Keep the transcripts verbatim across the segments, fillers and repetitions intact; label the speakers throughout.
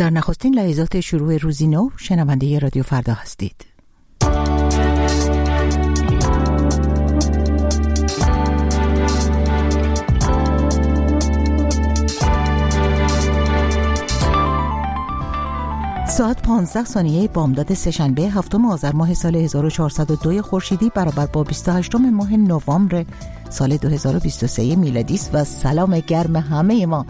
Speaker 1: در نخستین لحظات شروع روزی نو شنونده رادیو فردا هستید. ساعت پانزده ثانیه بامداد سه‌شنبه هفتم آذر ماه سال هزار و چهارصد و دو خورشیدی برابر با بیست و هشتم ماه نوامبر سال دو هزار و بیست و سه میلادی است و سلام گرم همه ما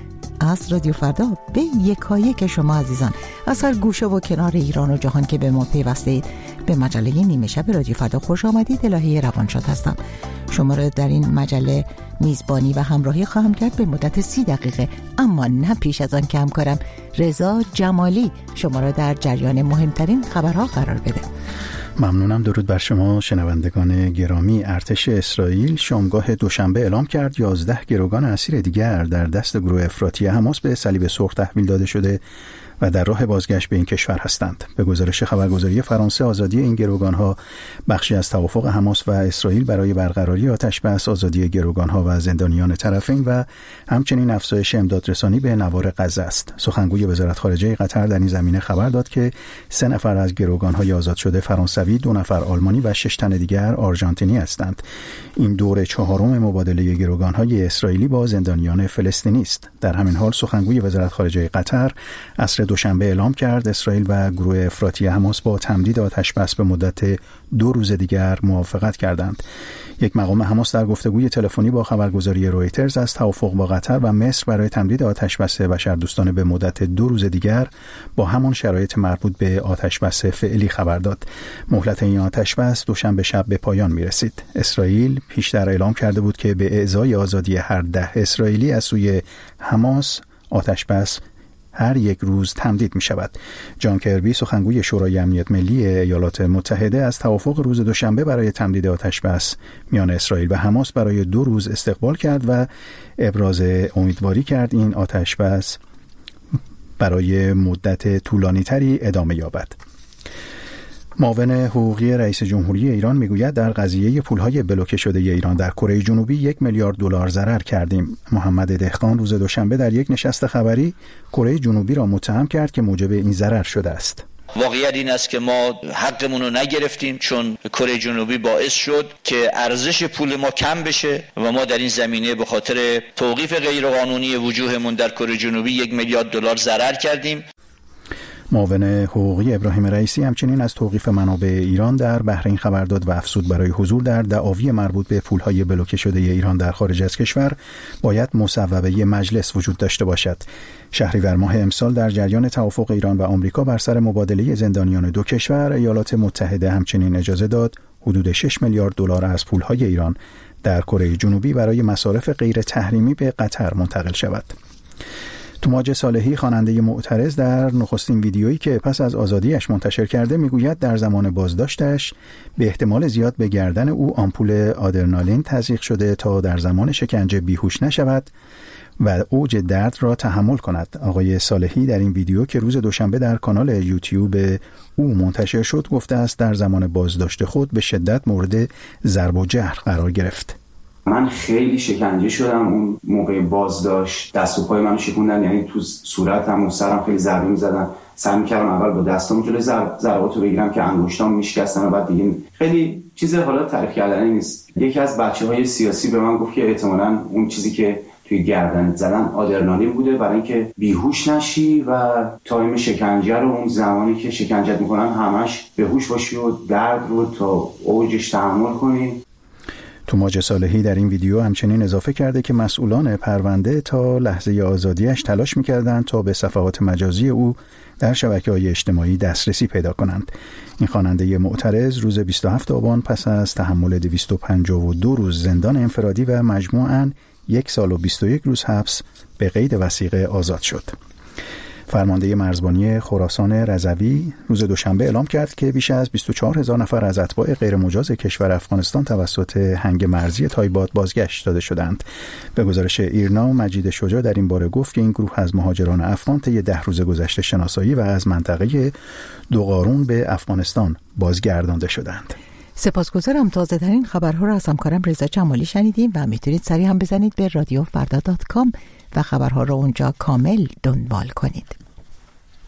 Speaker 1: از رادیو فردا به یکایک شما عزیزان از هر گوشه و کنار ایران و جهان که به ما پیوستید. به مجله نیمه شب رادیو فردا خوش آمدید. الهی روانشاد هستم. شما را در این مجله میزبانی و همراهی خواهم کرد به مدت سی دقیقه، اما نه پیش از آن که همکارم رضا جمالی شما را در جریان مهمترین خبرها قرار بده.
Speaker 2: ممنونم. درود بر شما شنوندگان گرامی. ارتش اسرائیل شامگاه دوشنبه اعلام کرد یازده گروگان اسیر دیگر در دست گروه افراطی حماس به صلیب سرخ تحویل داده شده و در راه بازگشت به این کشور هستند. به گزارش خبرگزاری فرانسه، آزادی این گروگان‌ها بخشی از توافق حماس و اسرائیل برای برقراری آتش‌بس، آزادی گروگان‌ها و زندانیان طرفین و همچنین افزایش امدادرسانی به نوار غزه است. سخنگوی وزارت خارجه قطر در این زمینه خبر داد که سه نفر از گروگان‌های آزاد شده فرانسوی، دو نفر آلمانی و شش تن دیگر آرژانتینی هستند. این دور چهارم مبادله گروگان‌های اسرائیلی با زندانیان فلسطینی است. در همین حال سخنگوی وزارت خارجه قطر عصر دوشنبه اعلام کرد اسرائیل و گروه افراطی حماس با تمدید آتش‌بس به مدت دو روز دیگر موافقت کردند. یک مقام حماس در گفتگوی تلفنی با خبرگزاری رویترز از توافق با قطر و مصر برای تمدید آتش‌بس بشردوستانه به مدت دو روز دیگر با همان شرایط مربوط به آتش‌بس فعلی خبر داد. مهلت این آتش‌بس دوشنبه شب به پایان می‌رسید. اسرائیل پیشتر اعلام کرده بود که به اعزای آزادی هر ده اسرائیلی از سوی حماس آتش‌بس هر یک روز تمدید می شود. جان کربی سخنگوی شورای امنیت ملی ایالات متحده از توافق روز دوشنبه برای تمدید آتش‌بس میان اسرائیل و حماس برای دو روز استقبال کرد و ابراز امیدواری کرد این آتش‌بس برای مدت طولانی تری ادامه یابد. معاون حقوقی رئیس جمهوری ایران میگوید در قضیه پولهای بلوکه شده ایران در کره جنوبی یک میلیارد دلار ضرر کردیم. محمد دهقان روز دوشنبه در یک نشست خبری کره جنوبی را متهم کرد که موجب این ضرر شده است.
Speaker 3: واقعیت این است که ما حقمون رو نگرفتیم، چون کره جنوبی باعث شد که ارزش پول ما کم بشه و ما در این زمینه به خاطر توقیف غیرقانونی وجوهمون در کره جنوبی یک میلیارد دلار ضرر کردیم.
Speaker 2: معاون حقوقی ابراهیم رئیسی همچنین از توقیف منابع ایران در بحرین خبر داد و افزود برای حضور در دعاوی مربوط به پولهای بلوکه شده ایران در خارج از کشور باید مصوبه مجلس وجود داشته باشد. شهریور ماه امسال در جریان توافق ایران و آمریکا بر سر مبادله زندانیان دو کشور، ایالات متحده همچنین اجازه داد حدود شش میلیارد دلار از پولهای ایران در کره جنوبی برای مصارف غیر تحریمی به قطر منتقل شود. توماج صالحی خواننده معترض در نخستین ویدیویی که پس از آزادیش منتشر کرده میگوید در زمان بازداشتش به احتمال زیاد به گردن او آمپول آدرنالین تزریق شده تا در زمان شکنجه بیهوش نشود و اوج درد را تحمل کند. آقای صالحی در این ویدیو که روز دوشنبه در کانال یوتیوب او منتشر شد گفته است در زمان بازداشت خود به شدت مورد ضرب و جرح قرار گرفت.
Speaker 4: من خیلی شکنجه شدم اون موقع بازداشت، دست و پای منو شکوندن، یعنی تو صورتم و سرم خیلی ضربه می‌زدن. سعی می‌کردم اول با دستام جلوی ضرباتو بگیرم که انگشتام میشکستن و بعد دیگه خیلی چیز حالا تعریف کردنی نیست. یکی از بچه‌های سیاسی به من گفت که احتمالاً اون چیزی که توی گردنت زدن آدرنالین بوده برای اینکه بیهوش نشی و تایم شکنجه رو اون زمانی که شکنجت می‌کنن همش بیهوش باشی و درد رو تا اوجش تحمل کنی.
Speaker 2: توماج صالحی در این ویدیو همچنین اضافه کرده که مسئولان پرونده تا لحظه آزادیش تلاش می‌کردند تا به صفحات مجازی او در شبکه‌های اجتماعی دسترسی پیدا کنند. این خواننده معترض روز بیست و هفتم آبان پس از تحمل دویست و پنجاه و دو روز زندان انفرادی و مجموعاً یک سال و بیست و یک روز حبس به قید وثیقه آزاد شد. فرمانده مرزبانی خراسان رضوی روز دوشنبه اعلام کرد که بیش از بیست و چهار هزار نفر از اتباع غیرمجاز کشور افغانستان توسط هنگ مرزی تایبات بازگشت داده شدند. به گزارش ایرنا، مجید شجاع در این باره گفت که این گروه از مهاجران افغان طی ده روز گذشته شناسایی و از منطقه دوقارون به افغانستان بازگردانده شدند.
Speaker 1: سپاسگزارم. تازه ترین خبرها را از همکارم رضا جمالی شنیدیم و میتونید سریع هم بزنید به رادیو فردا دات کام و خبرها را اونجا کامل دنبال کنید.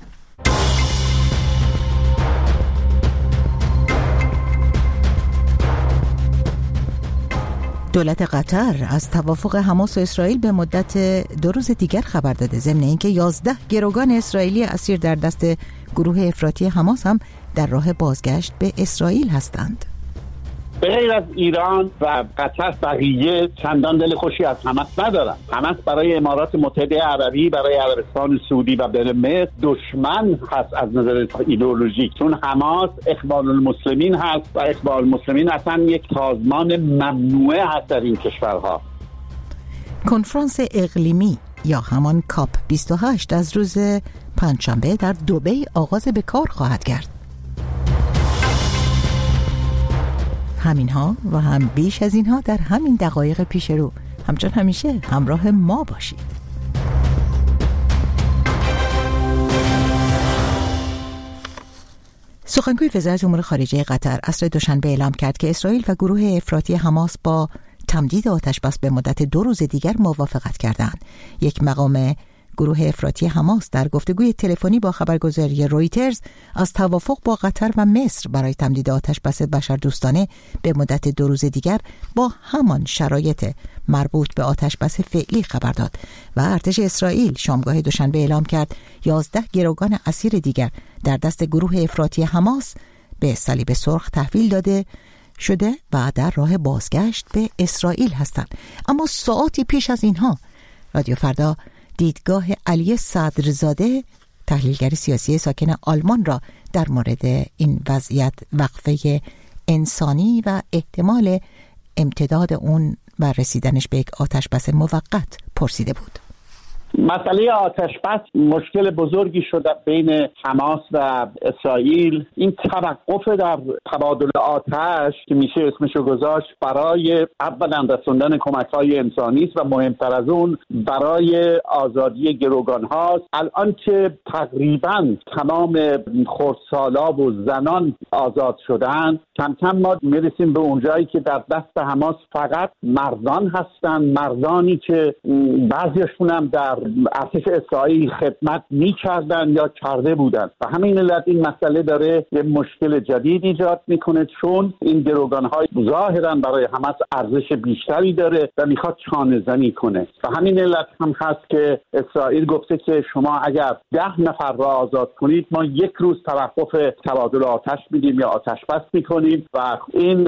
Speaker 1: دولت قطر از توافق حماس و اسرائیل به مدت دو روز دیگر خبر داده، ضمن اینکه یازده گروگان اسرائیلی اسیر در دست گروه افراطی حماس هم در راه بازگشت به اسرائیل هستند.
Speaker 5: به غیر از ایران و قطر بقیه چندان دل خوشی از حماس ندارن. حماس برای امارات متحده عربی، برای عربستان سعودی و برای مصر دشمن هست از نظر ایدئولوژیک، چون حماس اخوان المسلمین هست و اخوان المسلمین اصلا یک سازمان ممنوعه هست در این کشورها.
Speaker 1: کنفرانس اقلیمی یا همان کاپ بیست و هشت از روز پنجشنبه در دبی آغاز به کار خواهد کرد. همینها و هم بیش از اینها در همین دقایق پیش رو. همچون همیشه همراه ما باشید. سخنگوی وزارت امور خارجه قطر عصر دوشنبه اعلام کرد که اسرائیل و گروه افراطی حماس با تمدید آتش بس به مدت دو روز دیگر موافقت کردند. یک مقام گروه افراطی حماس در گفتگوی تلفنی با خبرگزاری رویترز از توافق با قطر و مصر برای تمدید آتش بس بشردوستانه به مدت دو روز دیگر با همان شرایط مربوط به آتش بس فعلی خبر داد و ارتش اسرائیل شامگاه دوشنبه اعلام کرد یازده گروگان اسیر دیگر در دست گروه افراطی حماس به صلیب سرخ تحویل داده شده و در راه بازگشت به اسرائیل هستند. اما ساعتی پیش از اینها رادیو فردا دیدگاه علی صدرزاده تحلیلگر سیاسی ساکن آلمان را در مورد این وضعیت وقفه انسانی و احتمال امتداد اون و رسیدنش به یک آتش بس موقت پرسیده بود.
Speaker 5: مسئله آتش بس مشکل بزرگی شده بین حماس و اسرائیل. این توقف در تبادل آتش که میشه اسمشو گذاشت برای اولا رسوندن کمک‌های انسانی است و مهمتر از اون برای آزادی گروگان هاست. الان که تقریبا تمام خردسالا و زنان آزاد شدن، کم کم ما میرسیم به اونجایی که در دست حماس فقط مردان هستن، مردانی که بعضیشون هم در ارتش اسرائیل خدمت می‌کردن یا کرده بودن و همین علت این مسئله داره یه مشکل جدید ایجاد میکنه، چون این گروگان‌های ظاهراً برای حماس ارزش بیشتری داره و میخواد چانه‌زنی کنه و همین علت هم هست که اسرائیل گفته که شما اگر ده نفر را آزاد کنید ما یک روز توقف تبادل آتش میدیم یا آتش بس میکنیم و این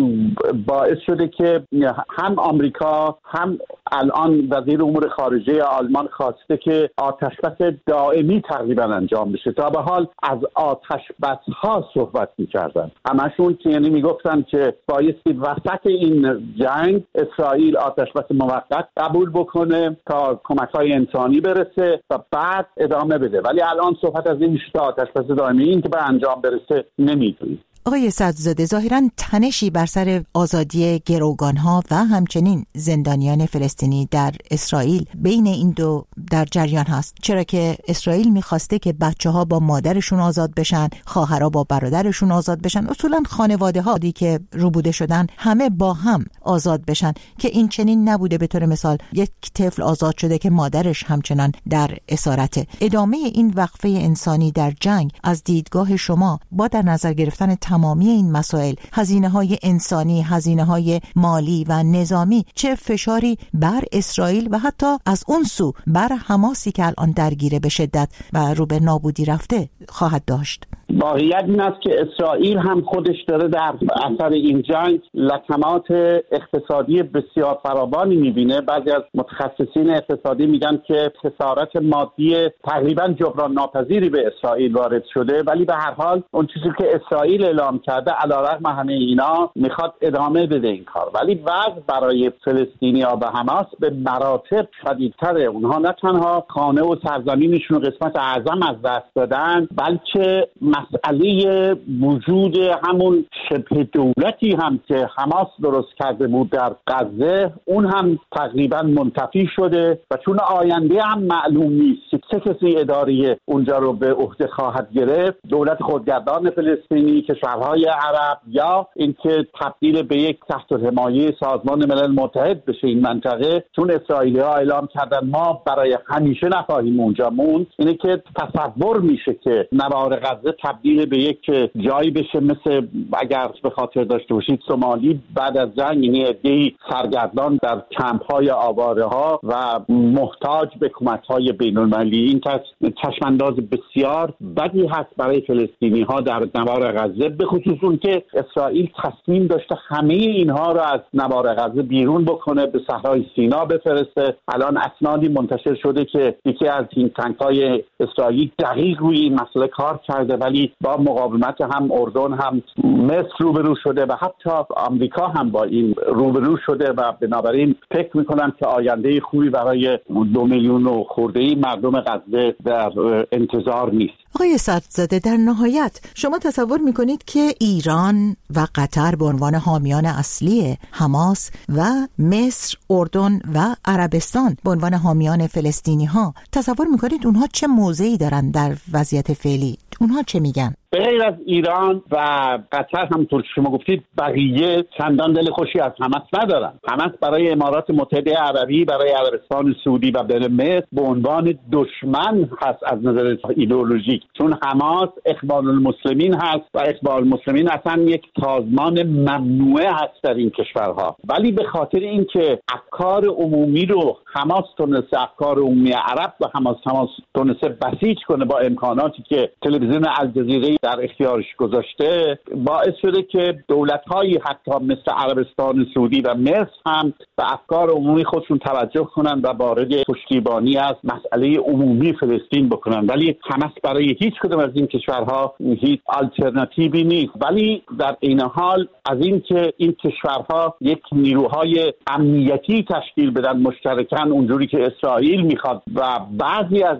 Speaker 5: باعث شده که هم آمریکا هم الان وزیر امور خارجه آلمان خواسته که آتش بس دائمی تقریبا انجام بشه. تا به حال از آتش بس ها صحبت می‌کردن، همشون که یعنی میگفتن که بایستی وسط این جنگ اسرائیل آتش بس موقت قبول بکنه تا کمک‌های انسانی برسه و بعد ادامه بده، ولی الان صحبت از این میشه آتش بس دائمی این که به انجام برسه نمیدونیم.
Speaker 1: آقای صدرزاده، ظاهراً تنشی بر سر آزادی گروگان‌ها و همچنین زندانیان فلسطینی در اسرائیل بین این دو در جریان هست، چرا که اسرائیل می‌خواسته که بچه‌ها با مادرشون آزاد بشن، خواهرها با برادرشون آزاد بشن، اصولاً خانواده‌ها که روبوده شدن همه با هم آزاد بشن، که این چنین نبوده. به طور مثال یک طفل آزاد شده که مادرش همچنان در اسارته. ادامه این وقفه انسانی در جنگ از دیدگاه شما با در نظر گرفتن تمامی این مسائل، هزینه‌های انسانی، هزینه‌های مالی و نظامی، چه فشاری بر اسرائیل و حتی از اون سو بر حماسی که الان درگیره به شدت و رو به نابودی رفته خواهد داشت؟
Speaker 5: واقعیت این است که اسرائیل هم خودش داره در اثر این جنگ لطمات اقتصادی بسیار فراوانی می‌بینه. بعضی از متخصصین اقتصادی میگن که خسارت مادی تقریبا جبران ناپذیری به اسرائیل وارد شده، ولی به هر حال اون چیزی که اسرائیل اعلام کرده علیرغم همه اینا میخواد ادامه بده این کار، ولی وضع برای فلسطینی‌ها و حماس به مراتب شدیدتره. اونها نه تنها خانه و سرزمینشون قسمت اعظم از دست دادن، بلکه مسئله وجود همون شبه دولتی هم که حماس درست کرده بود در غزه اون هم تقریبا منتفی شده و چون آینده هم معلوم نیست چه کسی اداره اونجا رو به عهده خواهد گرفت، دولت خودگردان فلسطینی، کشورهای عرب، یا اینکه تبدیل به یک تحت حمایه سازمان ملل متحد بشه این منطقه، چون اسرائیلی‌ها اعلام کردن ما برای همیشه نخواهیم اونجا موند. اینه که تصور میشه که نوار غزه تبدیل به یک جایی بشه مثل اگر به خاطر داشته باشید سومالی بعد از جنگ، یعنی عده‌ای سرگردان در کمپ‌های آواره‌ها و محتاج به کمک‌های بین‌المللی. این چشم‌انداز بسیار بدی هست برای فلسطینی‌ها در نوار غزه، به خصوص اون که اسرائیل تصمیم داشته همه اینها رو از نوار غزه بیرون بکنه، به صحرای سینا بفرسته. الان اسنادی منتشر شده که یکی از این تانک‌های اسرائیل دقیق روی این مسئله کار کرده، ولی با مقاومت هم اردن هم مصر روبرو شده و حتی آمریکا هم با این روبرو شده و بنابراین فکر میکنم که آینده خوبی برای دو میلیون و خورده‌ای مردم غزه در انتظار نیست.
Speaker 1: آقای صدرزاده، در نهایت شما تصور میکنید که ایران و قطر به عنوان حامیان اصلی حماس و مصر، اردن و عربستان به عنوان حامیان فلسطینی ها، تصور میکنید اونها چه موضعی دارن در وضعیت فعلی؟ اونها چه میگن؟
Speaker 5: به غیر از ایران و قطر همونطور که شما گفتید بقیه چندان دل خوشی از حماس ندارن. حماس برای امارات متحده عربی، برای عربستان سعودی و برای مصر به عنوان دشمن هست از نظر ایدئولوژیک، چون حماس اخوان المسلمین هست و اخوان المسلمین اصلا یک سازمان ممنوعه هست در این کشورها. ولی به خاطر اینکه افکار عمومی رو حماس تونسته، افکار عمومی عرب و حماس حماس تونسته بسیج کنه با امکاناتی که تلویزیون الجزیره در اختیارش گذاشته، باعث شده که دولت‌هایی حتی مثل عربستان سعودی و مصر هم به افکار عمومی خودشون توجه کنن و وارد پشتیبانی از مسئله عمومی فلسطین بکنن. ولی حماس برای هیچ کدوم از این کشورها هیچ آلترناتیوی نیست. ولی در این حال از این که این کشورها یک نیروهای امنیتی تشکیل بدن مشترکاً اونجوری که اسرائیل میخواد و بعضی از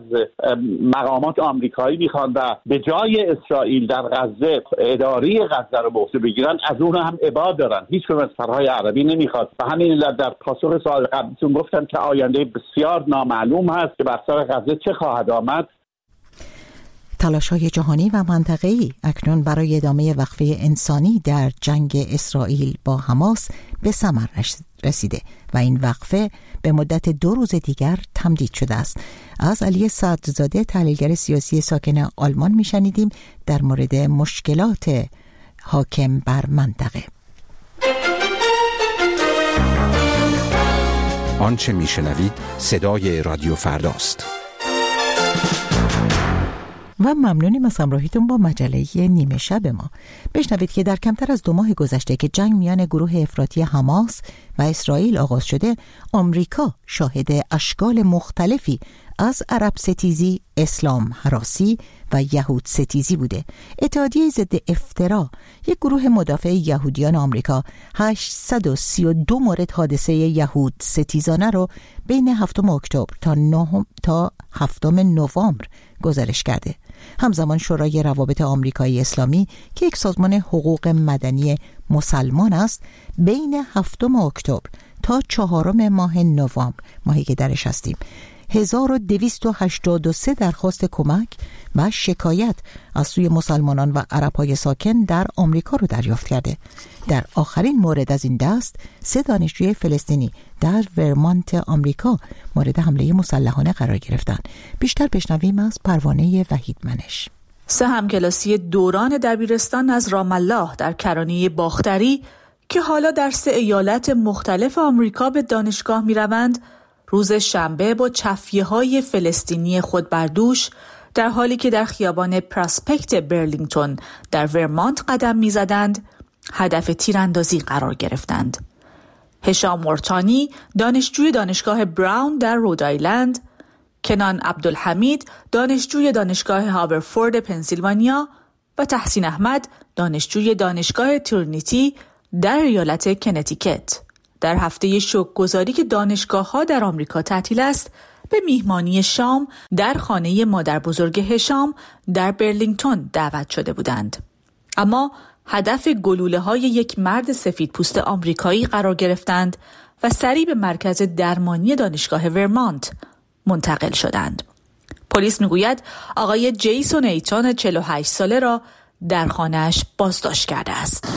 Speaker 5: مقامات آمریکایی میخوان و به جای اسرائیل در غزه اداره غزه رو به عهده بگیرن، از اون هم ابعاد دارن. هیچ کدوم از کشورهای عربی نمیخواد. و همین علت در پاسخ سوال قبلیتون گفتم که آینده بسیار نامعلوم هست که بر سر غزه چه خواهد آمد.
Speaker 1: تلاش‌های جهانی و منطقه‌ای اکنون برای ادامه وقفه انسانی در جنگ اسرائیل با حماس به ثمر رسیده و این وقفه به مدت دو روز دیگر تمدید شده است. از علی صدرزاده، تحلیلگر سیاسی ساکن آلمان، میشنیدیم در مورد مشکلات حاکم بر منطقه.
Speaker 6: آنچه میشنوید صدای رادیو فرداست.
Speaker 1: و ممنونیم از همراهیتون با مجله نیمه شب ما. بشنوید که در کمتر از دو ماه گذشته که جنگ میان گروه افراطی حماس و اسرائیل آغاز شده، آمریکا شاهد اشکال مختلفی از عرب ستیزی، اسلام هراسی و یهود ستیزی بوده. اتحادیه ضد افترا، یک گروه مدافع یهودیان آمریکا، هشتصد و سی و دو مورد حادثه یهود ستیزانه رو بین هفتم اکتبر تا نهم تا هفتم نوامبر گزارش کرده. همزمان شورای روابط آمریکایی اسلامی که یک سازمان حقوق مدنی مسلمان است، بین هفتم اکتبر تا چهارم ماه نوامبر، ماهی که درش هستیم، هزار و دویست و هشتاد و سه درخواست کمک و شکایت از سوی مسلمانان و عرب‌های ساکن در آمریکا رو دریافت کرده. در آخرین مورد از این دست، سه دانشجوی فلسطینی در ورمانت آمریکا مورد حمله مسلحانه قرار گرفتند. بیشتر بشنویم از پروانه وحیدمنش.
Speaker 7: سه همکلاسی دوران دبیرستان از رام الله در کرانه باختری که حالا در سه ایالت مختلف آمریکا به دانشگاه می روند، روز شنبه با چفیه‌های فلسطینی خود بر دوش، در حالی که در خیابان پراسپکت برلینگتون در ورمانت قدم می‌زدند، هدف تیراندازی قرار گرفتند. هشام مورتانی، دانشجوی دانشگاه براون در رودایلند، کنان عبدالحمید، دانشجوی دانشگاه هاورفورد پنسیلوانیا و تحسین احمد، دانشجوی دانشگاه ترینیتی در ایالت کنتیکت، در هفته شوک‌گذاری که دانشگاه‌ها در آمریکا تعطیل است، به میهمانی شام در خانه مادر بزرگ هشام در برلینگتون دعوت شده بودند. اما هدف گلوله‌های یک مرد سفید پوست آمریکایی قرار گرفتند و سریع به مرکز درمانی دانشگاه ورمانت منتقل شدند. پلیس میگوید آقای جیسون ایتون چهل و هشت ساله را در خانه‌اش بازداشت کرده است.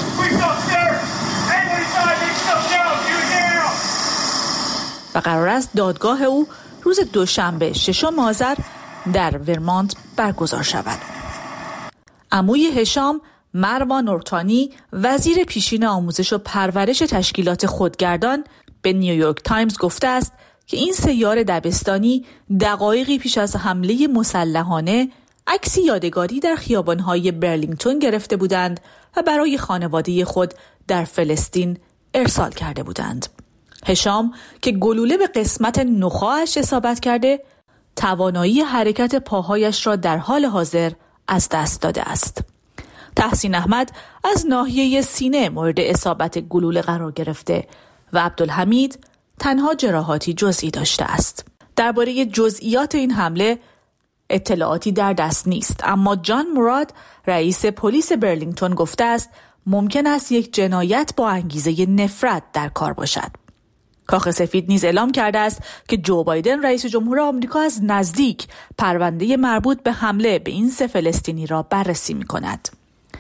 Speaker 7: و قرار است دادگاه او روز دوشنبه ششم آذر در ورمانت برگزار شود. عموی هشام، مروان نورتانی، وزیر پیشین آموزش و پرورش تشکیلات خودگردان، به نیویورک تایمز گفته است که این سیار دبستانی دقایقی پیش از حمله مسلحانه عکسی یادگاری در خیابان‌های برلینگتون گرفته بودند و برای خانواده خود در فلسطین ارسال کرده بودند. هشام که گلوله به قسمت نخاعش اصابت کرده، توانایی حرکت پاهایش را در حال حاضر از دست داده است. تحسین احمد از ناحیه سینه مورد اصابت گلوله قرار گرفته و عبدالحمید تنها جراحاتی جزئی داشته است. درباره جزئیات این حمله اطلاعاتی در دست نیست، اما جان مراد رئیس پلیس برلینگتون گفته است ممکن است یک جنایت با انگیزه نفرت در کار باشد. کاخ سفید نیز اعلام کرده است که جو بایدن رئیس جمهور آمریکا از نزدیک پرونده مربوط به حمله به این سه فلسطینی را بررسی می‌کند.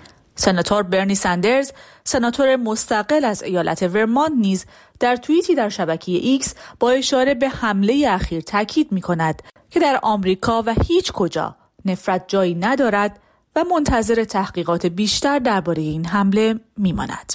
Speaker 7: سناتور برنی سندرز، سناتور مستقل از ایالت ورمانت نیز در توییتی در شبکه ایکس با اشاره به حمله اخیر تاکید می‌کند که در آمریکا و هیچ کجا نفرت جایی ندارد و منتظر تحقیقات بیشتر درباره این حمله می‌ماند.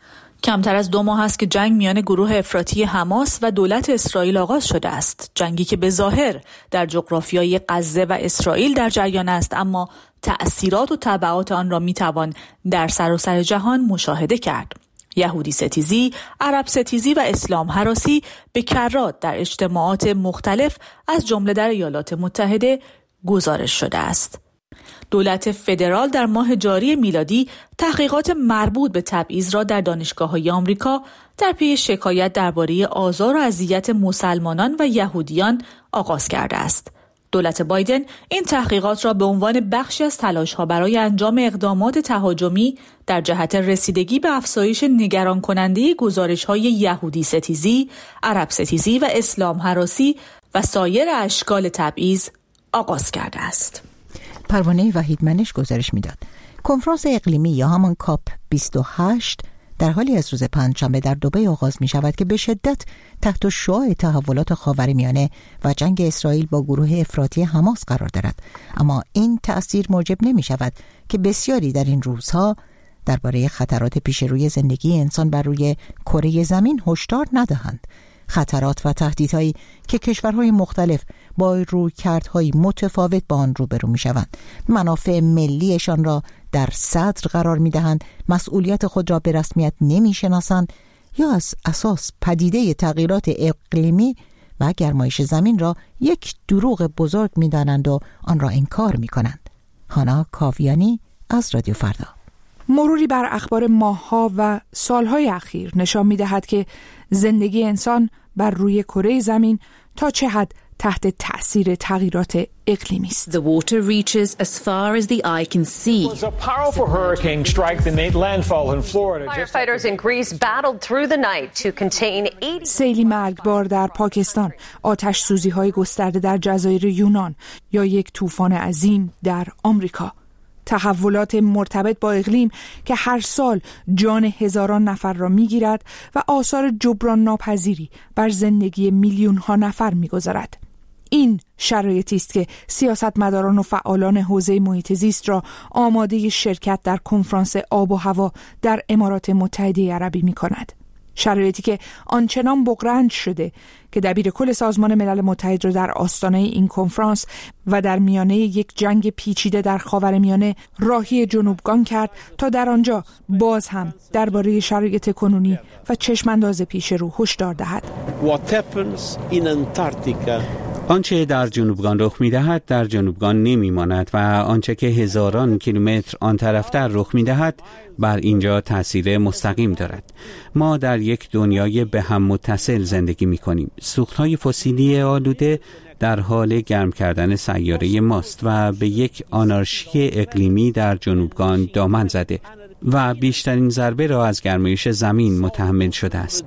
Speaker 7: کمتر از دو ماه است که جنگ میان گروه افراطی حماس و دولت اسرائیل آغاز شده است. جنگی که به ظاهر در جغرافیای غزه و اسرائیل در جریان است، اما تأثیرات و تبعات آن را میتوان در سراسر جهان مشاهده کرد. یهودی ستیزی، عرب ستیزی و اسلام هراسی به کرات در اجتماعات مختلف از جمله در ایالات متحده گزارش شده است. دولت فدرال در ماه جاری میلادی تحقیقات مربوط به تبعیض را در دانشگاه‌های آمریکا در پی شکایت درباره آزار و اذیت مسلمانان و یهودیان آغاز کرده است. دولت بایدن این تحقیقات را به عنوان بخشی از تلاش‌ها برای انجام اقدامات تهاجمی در جهت رسیدگی به افزایش نگران کننده گزارش‌های یهودی ستیزی، عرب ستیزی و اسلام هراسی و سایر اشکال تبعیض آغاز کرده است.
Speaker 1: پروانه وحیدمنش گزارش میداد. کنفرانس اقلیمی یا همان کاپ بیست و هشت در حالی از روز پنجشنبه در دبی آغاز می شود که به شدت تحت شعاع تحولات خاورمیانه و جنگ اسرائیل با گروه افراطی حماس قرار دارد، اما این تأثیر موجب نمی شود که بسیاری در این روزها درباره خطرات پیش روی زندگی انسان بر روی کره زمین هشدار ندهند. خطرات و تهدیدهایی که کشورهای مختلف با رویکردهای متفاوت با آن روبرو می‌شوند، منافع ملیشان را در صدر قرار می‌دهند، مسئولیت خود را به رسمیت نمی‌شناسند یا از اساس پدیده تغییرات اقلیمی و گرمایش زمین را یک دروغ بزرگ می‌دانند و آن را انکار می‌کنند. هانا کاویانی از رادیو فردا.
Speaker 8: مروری بر اخبار ماه‌ها و سال‌های اخیر نشان می‌دهد که زندگی انسان بر روی کره زمین تا چه حد تحت تأثیر تغییرات اقلیمی است.
Speaker 9: The water reaches as far as the eye can see.
Speaker 10: A powerful hurricane struck the made landfall in Florida.
Speaker 11: Firefighters in Greece battled through the night to contain eighty.
Speaker 8: سیلی مرگبار در پاکستان، آتش سوزی‌های گسترده در جزایر یونان یا یک طوفان عظیم در آمریکا. تحولات مرتبط با اقلیم که هر سال جان هزاران نفر را می‌گیرد و آثار جبران ناپذیری بر زندگی میلیون ها نفر می‌گذارد. این شرایطی است که سیاستمداران و فعالان حوزه محیط زیست را آماده شرکت در کنفرانس آب و هوا در امارات متحده عربی می‌کند. شرایطی که آنچنان بغرنج شده که دبیر کل سازمان ملل متحد را در آستانه این کنفرانس و در میانه یک جنگ پیچیده در خاورمیانه راهی جنوبگان کرد تا در آنجا باز هم درباره شرایط کنونی و چشمانداز پیش رو هشدار دهد.
Speaker 12: What happens in Antarctica
Speaker 13: آنچه در جنوبگان رخ می‌دهد در جنوبگان نمی‌ماند و آنچه که هزاران کیلومتر آن طرفتر رخ می‌دهد بر اینجا تأثیر مستقیم دارد. ما در یک دنیای به هم متصل زندگی می‌کنیم. سوخت‌های فسیلی آلوده در حال گرم کردن سیاره ماست و به یک آنارشی اقلیمی در جنوبگان دامن زده و بیشترین ضربه را از گرمایش زمین متحمل شده است.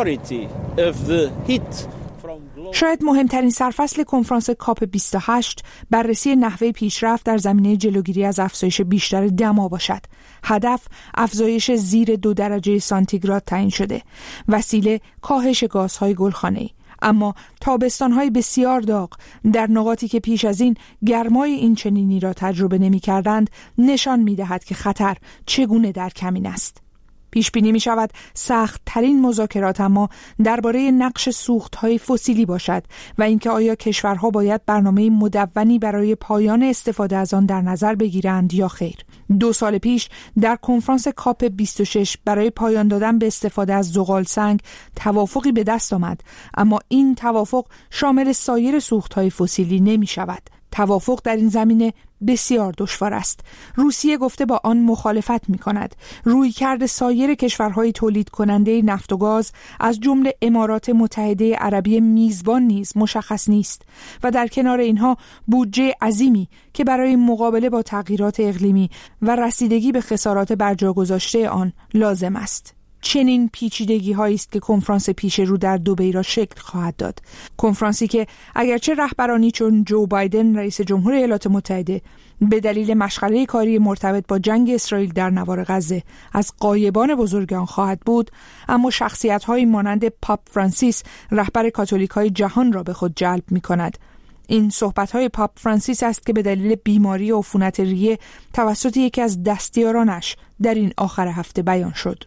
Speaker 8: شاید مهمترین سرفصل کنفرانس کاپ بیست و هشت بررسی نحوه پیشرفت در زمینه جلوگیری از افزایش بیشتر دما باشد. هدف افزایش زیر دو درجه سانتیگراد تعیین شده. وسیله کاهش گازهای گلخانه‌ای. اما تابستان‌های بسیار داغ در نقاطی که پیش از این گرمای این چنینی را تجربه نمی‌کردند نشان می‌دهد که خطر چگونه در کمین است. پیش بینی می شود سخت ترین مذاکرات اما درباره نقش سوخت‌های فسیلی باشد و اینکه آیا کشورها باید برنامه مدونی برای پایان استفاده از آن در نظر بگیرند یا خیر. دو سال پیش در کنفرانس کاپ بیست و شش برای پایان دادن به استفاده از زغال سنگ توافقی به دست آمد، اما این توافق شامل سایر سوخت‌های فسیلی نمی شود. توافق در این زمینه بسیار دشوار است. روسیه گفته با آن مخالفت می کند. رویکرد سایر کشورهای تولید کننده نفت و گاز از جمله امارات متحده عربی میزبان نیز مشخص نیست و در کنار اینها بودجه عظیمی که برای مقابله با تغییرات اقلیمی و رسیدگی به خسارات برجا گذاشته آن لازم است. چنین پیچیدگی هایی است که کنفرانس پیش رو در دبی را شکل خواهد داد. کنفرانسی که اگرچه رهبرانی چون جو بایدن رئیس جمهور ایالات متحده به دلیل مشغله کاری مرتبط با جنگ اسرائیل در نوار غزه از غایبان بزرگ آن خواهد بود، اما شخصیت هایی مانند پاپ فرانسیس رهبر کاتولیک های جهان را به خود جلب می کند. این صحبت های پاپ فرانسیس است که به دلیل بیماری عفونت ریه توسط یکی از دستیارانش در این آخر هفته بیان شد.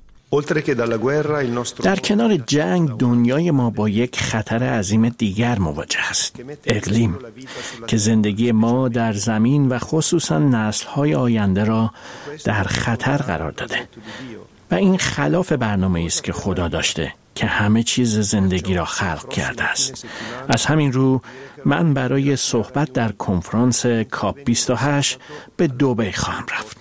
Speaker 14: در کنار جنگ دنیای ما با یک خطر عظیم دیگر مواجه است، اقلیم، که زندگی ما در زمین و خصوصا نسل‌های آینده را در خطر قرار داده و این خلاف برنامه‌ای است که خدا داشته که همه چیز زندگی را خلق کرده است. از همین رو من برای صحبت در کنفرانس کاپ بیست و هشت به دبی خواهم رفت.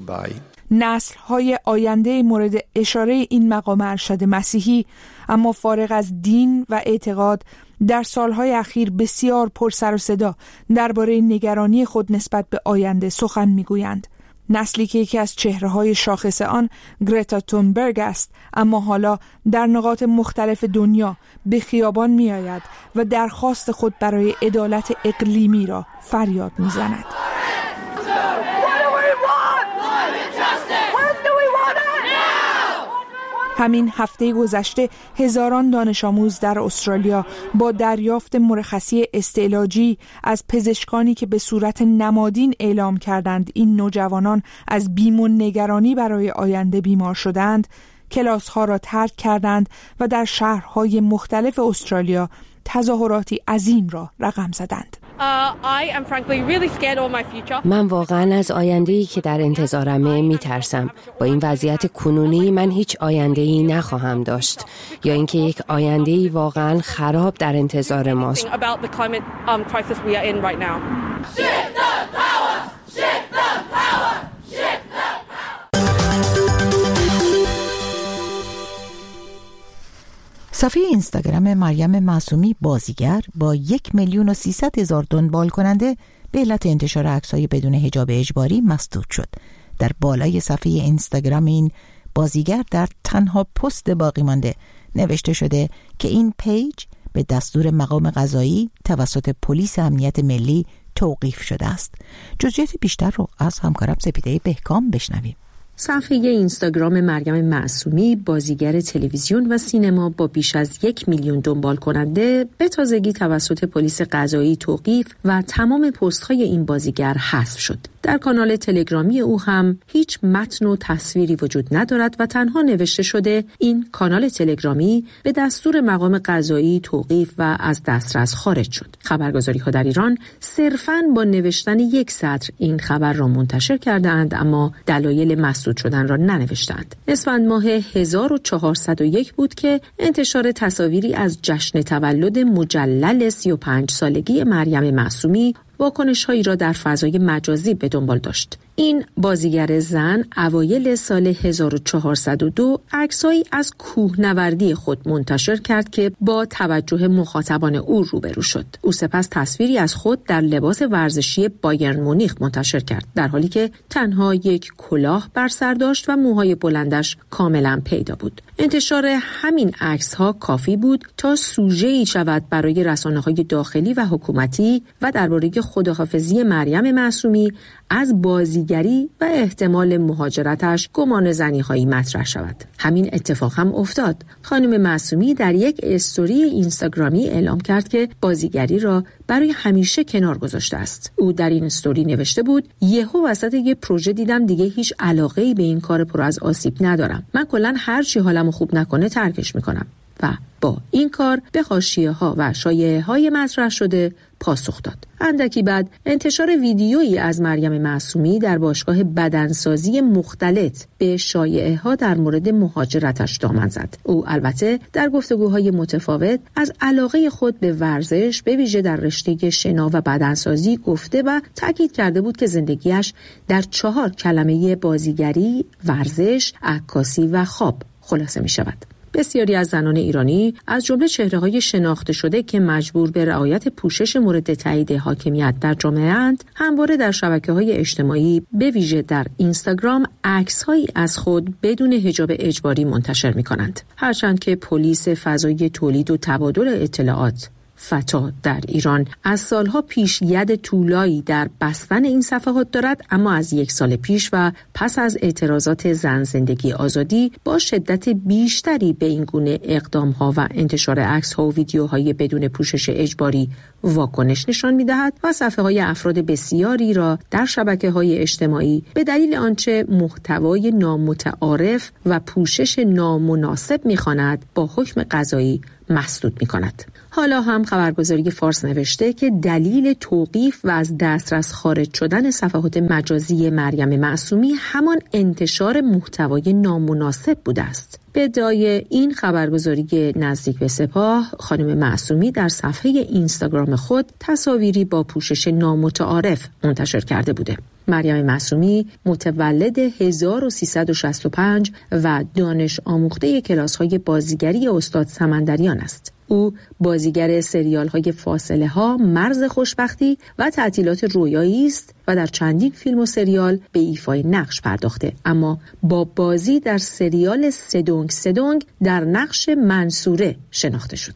Speaker 8: نسل‌های آینده مورد اشاره این مقام ارشد مسیحی اما فارغ از دین و اعتقاد در سالهای اخیر بسیار پر سر و صدا درباره نگرانی خود نسبت به آینده سخن میگویند. نسلی که یکی از چهره‌های شاخص آن گرتا تونبرگ است، اما حالا در نقاط مختلف دنیا به خیابان می‌آید و درخواست خود برای عدالت اقلیمی را فریاد می‌زند. همین هفته گذشته هزاران دانش آموز در استرالیا با دریافت مرخصی استعلاجی از پزشکانی که به صورت نمادین اعلام کردند این نوجوانان از بیم و نگرانی برای آینده بیمار شدند، کلاس‌ها را ترک کردند و در شهرهای مختلف استرالیا تظاهراتی عظیم را رقم زدند.
Speaker 15: من واقعا از آینده‌ای که در انتظارمه میترسم. با این وضعیت کنونی من هیچ آینده‌ای نخواهم داشت، یا اینکه یک آینده‌ای واقعا خراب در انتظار ماست.
Speaker 1: صفحه اینستاگرام مریم معصومی بازیگر با یک میلیون و سیصد هزار دنبال کننده به علت انتشار عکس‌های بدون حجاب اجباری مسدود شد. در بالای صفحه اینستاگرام این بازیگر در تنها پست باقی مانده نوشته شده که این پیج به دستور مقام قضایی توسط پلیس امنیت ملی توقیف شده است. جزئیات بیشتر رو از همکارم سپیده بهکام بشنویم.
Speaker 16: صفحه اینستاگرام مریم معصومی بازیگر تلویزیون و سینما با بیش از یک میلیون دنبال کننده به تازگی توسط پلیس قضایی توقیف و تمام پست‌های این بازیگر حذف شد. در کانال تلگرامی او هم هیچ متن و تصویری وجود ندارد و تنها نوشته شده این کانال تلگرامی به دستور مقام قضایی توقیف و از دسترس خارج شد. خبرگزاری‌ها در ایران صرفاً با نوشتن یک سطر این خبر را منتشر کردند، اما دلایل مسدود شدن را ننوشتند. اسفند ماه هزار و چهارصد و یک بود که انتشار تصاویری از جشن تولد مجلل سی و پنج سالگی مریم معصومی واکنش‌هایی را در فضای مجازی به دنبال داشت. این بازیگر زن اوایل سال هزار و چهارصد و دو عکسایی از کوهنوردی خود منتشر کرد که با توجه مخاطبان او روبرو شد. او سپس تصویری از خود در لباس ورزشی بایرن مونیخ منتشر کرد، در حالی که تنها یک کلاه بر سر داشت و موهای بلندش کاملا پیدا بود. انتشار همین عکس‌ها کافی بود تا سوژه‌ای شود برای رسانه‌های داخلی و حکومتی و درباره خداحافظی مریم معصومی از بازیگری و احتمال مهاجرتش گمان زنی‌هایی مطرح شود. همین اتفاق هم افتاد. خانم معصومی در یک استوری اینستاگرامی اعلام کرد که بازیگری را برای همیشه کنار گذاشته است. او در این استوری نوشته بود: یهو وسط یک پروژه دیدم دیگه هیچ علاقه‌ای به این کار پر از آسیب ندارم. من کلاً هر چی حالمو خوب نکنه ترکش میکنم. و با این کار به حاشیه‌ها و شایعه‌های مطرح شده پاسخ داد. اندکی بعد انتشار ویدیویی از مریم معصومی در باشگاه بدنسازی مختلط به شایعه‌ها در مورد مهاجرتش دامن زد. او البته در گفتگوهای متفاوت از علاقه خود به ورزش به ویژه در رشته شنا و بدنسازی گفته و تاکید کرده بود که زندگیش در چهار کلمه بازیگری، ورزش، عکاسی و خواب خلاصه می شود. بسیاری از زنان ایرانی از جمله چهره‌های شناخته شده که مجبور به رعایت پوشش مورد تایید حاکمیت در جامعه اند، همواره در شبکه‌های اجتماعی به ویژه در اینستاگرام عکس‌هایی از خود بدون حجاب اجباری منتشر می‌کنند. هرچند که پلیس فضایی تولید و تبادل اطلاعات فتا در ایران از سالها پیش ید طولایی در بستن این صفحات دارد، اما از یک سال پیش و پس از اعتراضات زن زندگی آزادی با شدت بیشتری به این گونه اقدام‌ها و انتشار عکس‌ها و ویدیوهای بدون پوشش اجباری واکنش نشان می‌دهد و صفحه‌های افراد بسیاری را در شبکه‌های اجتماعی به دلیل آنچه محتوای نامتعارف و پوشش نامناسب می‌خواند با حکم قضایی مسدود می‌کند. حالا هم خبرگزاری فارس نوشته که دلیل توقیف و از دسترس خارج شدن صفحات مجازی مریم معصومی همان انتشار محتوای نامناسب بوده است. به ادعای این خبرگزاری نزدیک به سپاه، خانم معصومی در صفحه اینستاگرام خود تصاویری با پوشش نامتعارف منتشر کرده بوده. مریم معصومی متولد هزار و سیصد و شصت و پنج و دانش آموخته کلاس‌های بازیگری استاد سمندریان است. او بازیگر سریال‌های فاصله ها، مرز خوشبختی و تعطیلات رویایی است و در چندین فیلم و سریال به ایفای نقش پرداخته، اما با بازی در سریال سدونگ سدونگ در نقش منصوره شناخته شد.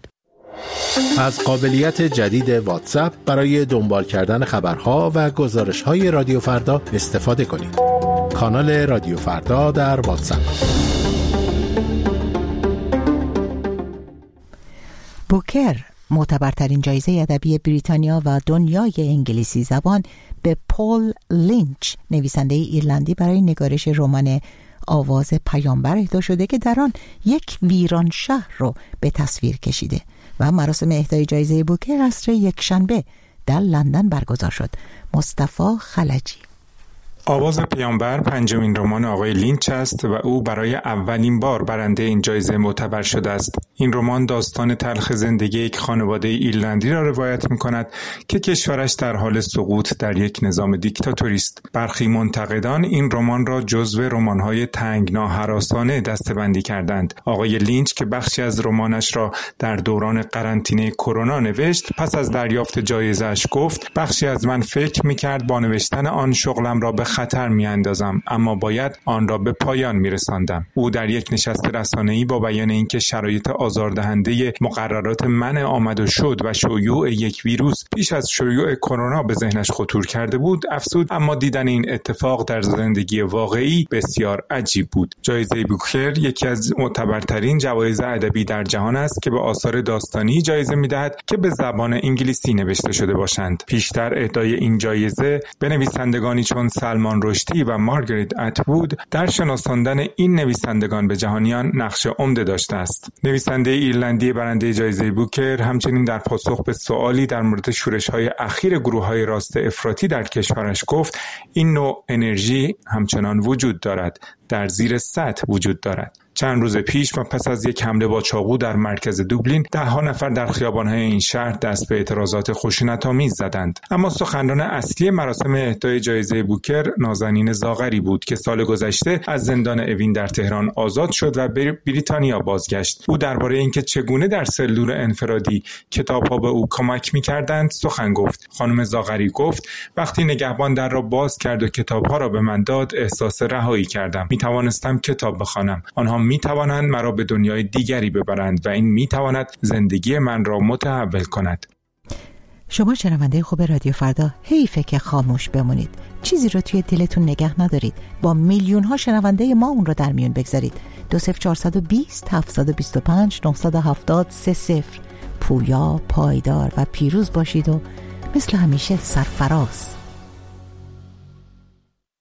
Speaker 17: از قابلیت جدید واتساپ برای دنبال کردن خبرها و گزارش‌های رادیو فردا استفاده کنید. کانال رادیو فردا در واتساپ.
Speaker 1: بوکر، معتبرترین جایزه ادبی بریتانیا و دنیای انگلیسی زبان، به پول لینچ، نویسنده ایرلندی، برای نگارش رمان آواز پیامبر اهدا شده که در آن یک ویران شهر رو به تصویر کشیده و مراسم اهدای جایزه بوکر عصر یکشنبه در لندن برگزار شد. مصطفی خلجی.
Speaker 18: آواز پیامبر پنجمین رمان آقای لینچ است و او برای اولین بار برنده این جایزه معتبر شده است. این رمان داستان تلخ زندگی یک خانواده ایرلندی را روایت می‌کند که کشورش در حال سقوط در یک نظام دیکتاتوری است. برخی منتقدان این رمان را جزو رمان‌های تنگنا هراسانه دسته‌بندی کردند. آقای لینچ که بخشی از رمانش را در دوران قرنطینه کرونا نوشت، پس از دریافت جایزه‌اش گفت: بخشی از من فکر می‌کرد با نوشتن آن شغلم را به خطر می‌اندازم، اما باید آن را به پایان می‌رساندم. او در یک نشست رسانه‌ای با بیان اینکه شرایط آزاردهنده مقررات منع آمد و شد و شیوع یک ویروس پیش از شیوع کرونا به ذهنش خطور کرده بود، افزود: اما دیدن این اتفاق در زندگی واقعی بسیار عجیب بود. جایزه بوکر یکی از معتبرترین جوایز ادبی در جهان است که به آثار داستانی جایزه می‌دهد که به زبان انگلیسی نوشته شده باشند. پیشتر اهدای این جایزه به نویسندگانی چون سلمان رشدی و مارگریت اتوود در شناساندن این نویسندگان به جهانیان نقش عمده داشته است. نویسنده ایرلندی برنده جایزه بوکر همچنین در پاسخ به سوالی در مورد شورش‌های اخیر گروه‌های راست افراطی در کشورش گفت: این نوع انرژی همچنان وجود دارد، در زیر سطح وجود دارد. چند روز پیش و پس از یک حمله با چاقو در مرکز دوبلین، ده ها نفر در خیابان‌های این شهر دست به اعتراضات خشونت‌آمیز زدند. اما سخنران اصلی مراسم اهدای جایزه بوکر نازنین زاغری بود که سال گذشته از زندان اوین در تهران آزاد شد و به بریتانیا بازگشت. او درباره اینکه چگونه در سلول انفرادی کتاب‌ها به او کمک می‌کردند سخن گفت. خانم زاغری گفت: وقتی نگهبان در را باز کرد و کتاب‌ها را به من داد، احساس رهایی کردم. می‌توانستم کتاب بخوانم. آنها می توانند مرا به دنیای دیگری ببرند و این می تواند زندگی من را متحول کند.
Speaker 1: شما شنونده خوب رادیو فردا، حیفه که خاموش بمونید، چیزی رو توی دلتون نگه ندارید، با میلیون ها شنونده ما اون رو در میون بگذارید. دو صفر چهارصد و بیست هفتصد و بیست و پنج نهصد و هفتاد سه صفر. پویا، پایدار و پیروز باشید و مثل همیشه سرفراز.